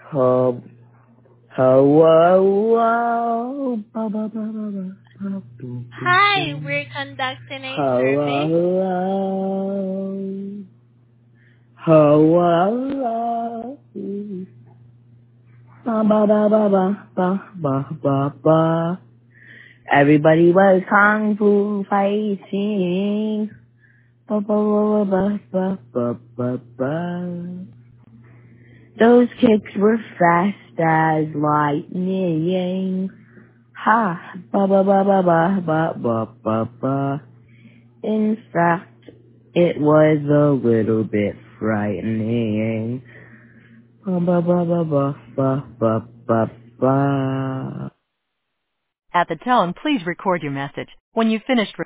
Hub, hello, ba ba ba ba ba ba boom boom Hi, boom. we're conducting a survey. Hello, hello, ba ba ba ba ba ba ba ba ba. Everybody was kung fu fighting. Ba ba ba ba ba ba ba ba. Those kicks were fast as lightning. Ha! Ba ba ba ba ba ba ba ba ba. In fact, it was a little bit frightening. Ba ba ba ba ba ba ba ba ba. At the tone, please record your message. When you've finished